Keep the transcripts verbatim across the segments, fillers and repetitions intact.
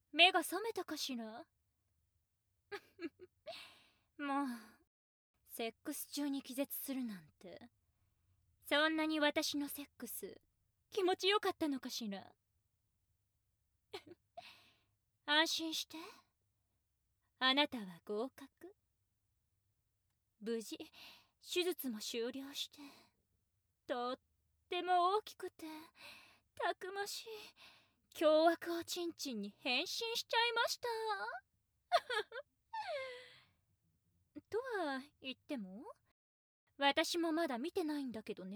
目が覚めたかしら。もうセックス中に気絶するなんて。そんなに私のセックス気持ちよかったのかしら。安心して、あなたは合格。無事手術も終了して、とっても大きくてたくましい凶悪おちんちんに変身しちゃいました。とは言っても私もまだ見てないんだけどね。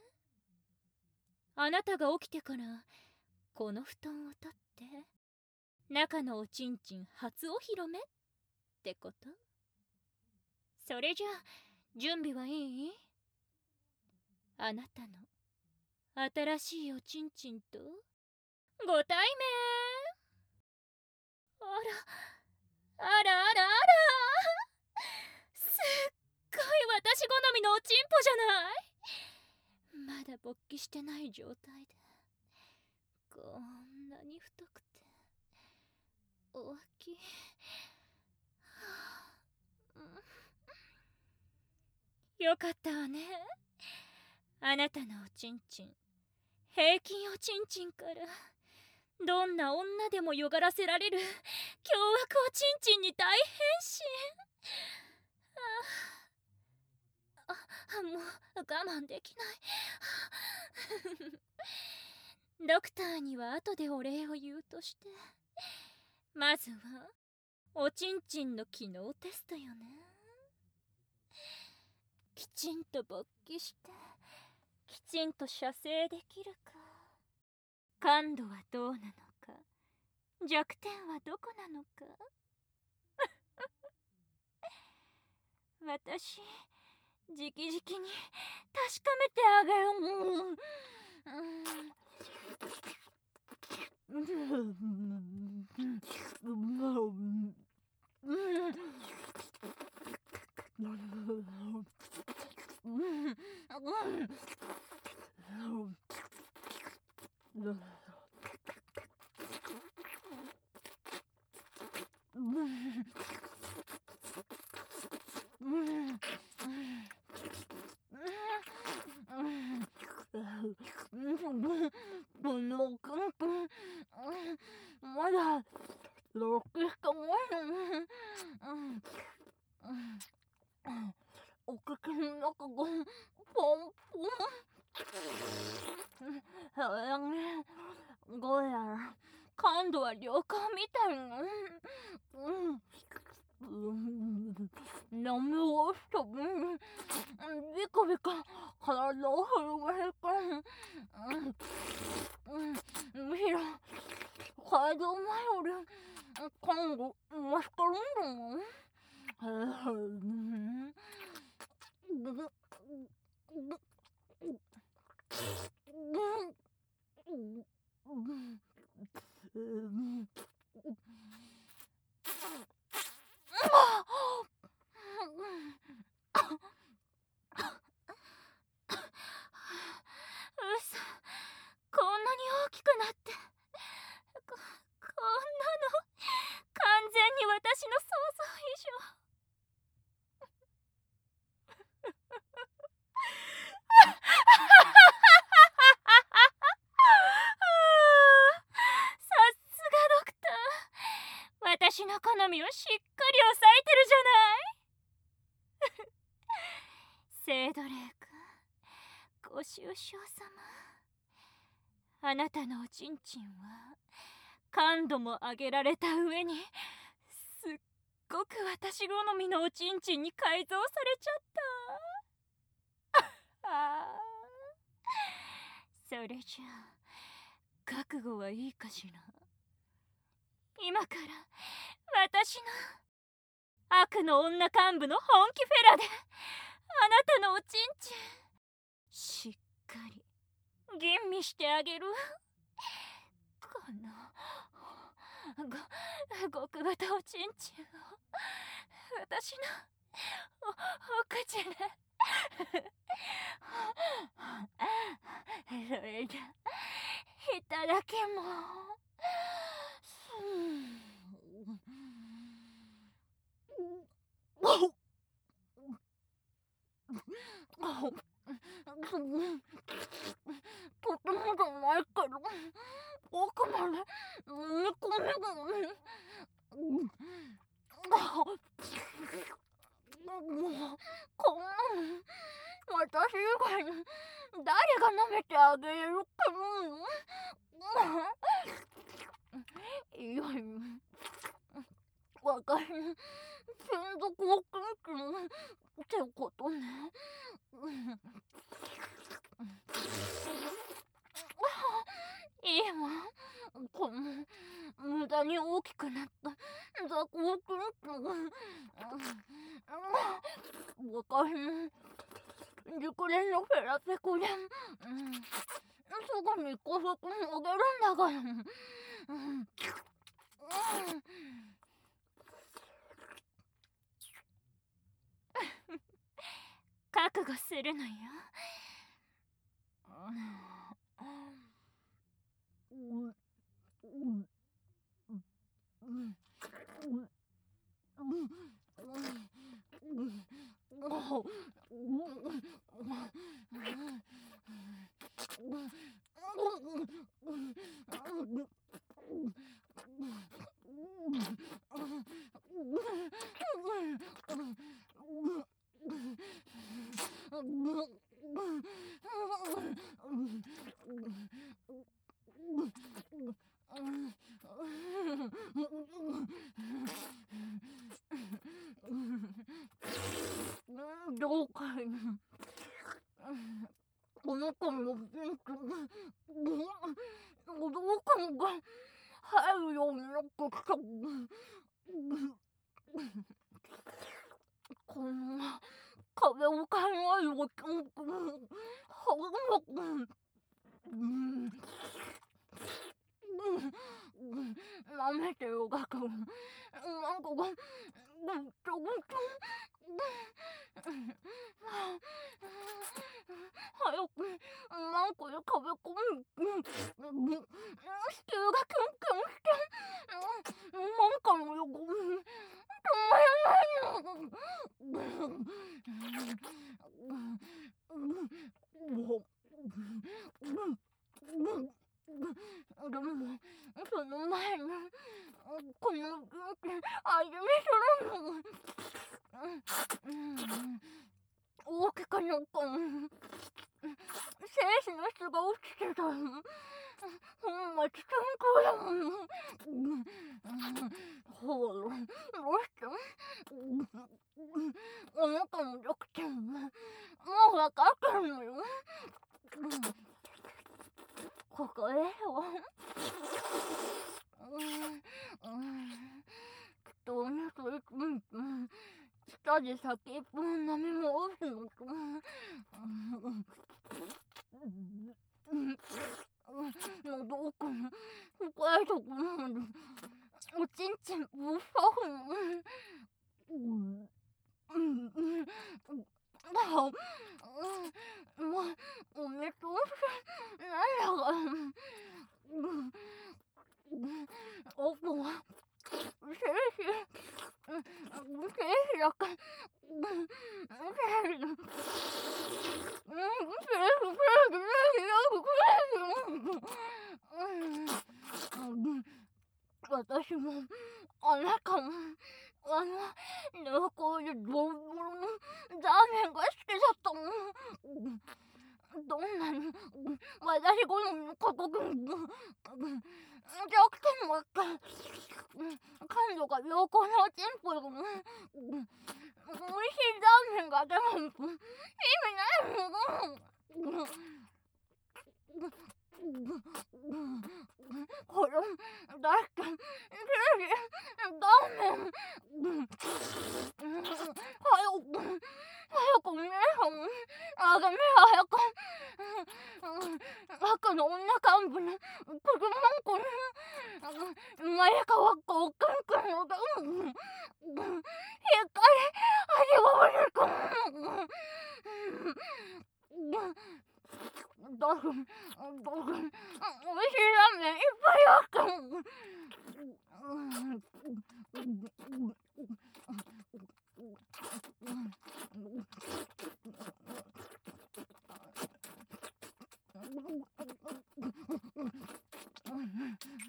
あなたが起きてからこの布団を取って中のおちんちん初お披露目ってこと？それじゃあ準備はいい？あなたの新しいおちんちんとご対面。あらあらあらあら、すっごい私好みのおちんぽじゃない。まだ勃起してない状態でこんなに太くて大きい。よかったわね。あなたのおちんちん平均おちんちんからどんな女でもよがらせられる凶悪おちんちんに大変身。ああ、もう我慢できない。ドクターには後でお礼を言うとして、まずはおちんちんの機能テストよね。きちんと勃起してきちんと射精できるか、感度はどうなのか、弱点はどこなのか私じきじきに確かめてあげる。まだろくしかないの。お口の中がポンポン。それね、どうやら感度は良好みたいな。うん飲み干した分ビカビカ体を震わせた。むしろ体の前より感度増してるんだもん。うそ、こんなに大きくなって、こ、こんなの完全に私の想像以上。さすがドクター、私の好みをしっかり抑えてるじゃない。セイドレイ君、ご愁傷様。あなたのおちんちんは感度も上げられた上にすっごく私好みのおちんちんに改造されちゃった。ああ、それじゃあ覚悟はいいかしら。今から私の悪の女幹部の本気フェラであなたのおちんちんしっかり吟味してあげる。このご極型おちんちんを私のおお口でそれじゃいただきます。 まで飲み込めない。こんなの私以外に誰が舐めてあげれるかも。いやいや、私の専属保健師のってことね。今この無駄に大きくなった雑魚くんと私の熟練のフェラペコで、うん、すぐに幸福にあげるんだから、うんうん、覚悟するのよ。どうかこの子のピンクどうかが入るようになってきた。こんな壁を考えるおちんくんはぐまくんなめてよがくんなんかがぐっちょぐちょ早くなんかで壁込む子宮がキュンキュンしてなんかの横に止まらないの。でもその前にこの病気味見するの大きくなったの。精子の質が落ちてたの。ほんまちゃんこだもん。ほらどうしてお腹もできてももう分かってるのよ。ここへよ。どうねそれくん舌で先っぽの波も落ちるのと喉奥の深いところまでおちんちんぶっ刺すの。もうおめとうなんだか奥は精子精子だから精子私もあなたもあの濃厚でボロボロのザーメンが好きだったの。どんなに私好みの過酷に弱点もあった感度が良好なおちんぽよ。おいしいザーメンがでも意味ないもの。これだってテレビ画面早く早く皆さんあがめ早く赤の女幹部の子供の子に生まれ変わったおかんくんのだしっかり味が悪いかも。だから、だから、おいしいラーメンいっぱいあったの。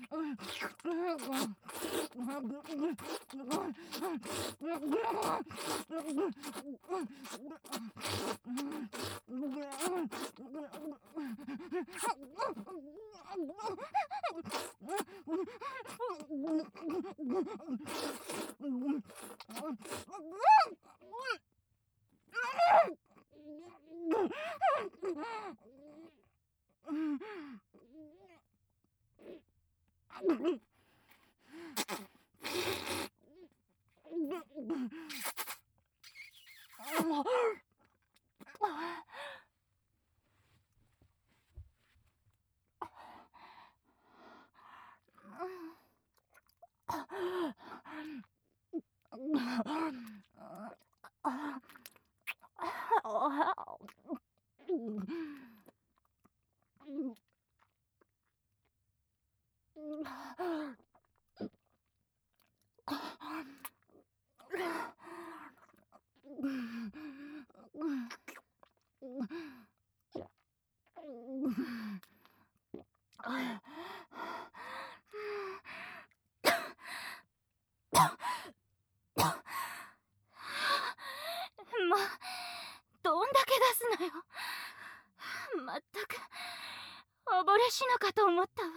ま、どんだけ出すのよ。まったく溺れ死ぬかと思ったわ。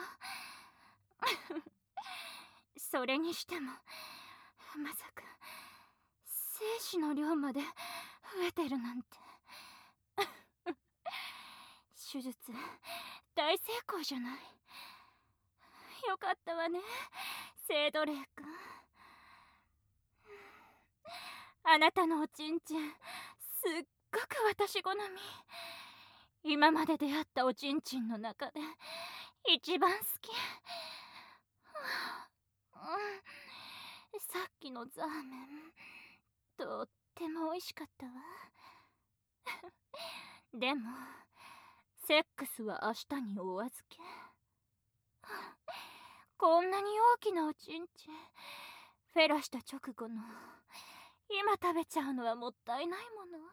それにしてもまさか精子の量まで増えてるなんて。手術大成功じゃない。よかったわね、セイドレイ君。あなたのおちんちんすっごく私好み。今まで出会ったおちんちんの中で一番好き。うん、さっきのザーメンとっても美味しかったわ。でもセックスは明日にお預け。こんなに大きなおちんちんフェラした直後の今食べちゃうのはもったいないもの。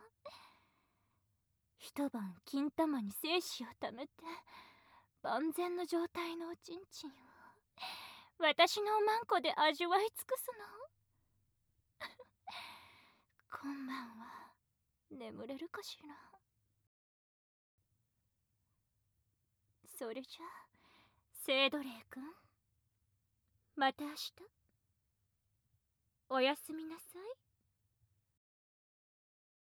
一晩金玉に精子をためて万全の状態のおちんちんを私のおまんこで味わい尽くすの。今晩は眠れるかしら。それじゃあセイドレイ君、また明日おやすみなさい。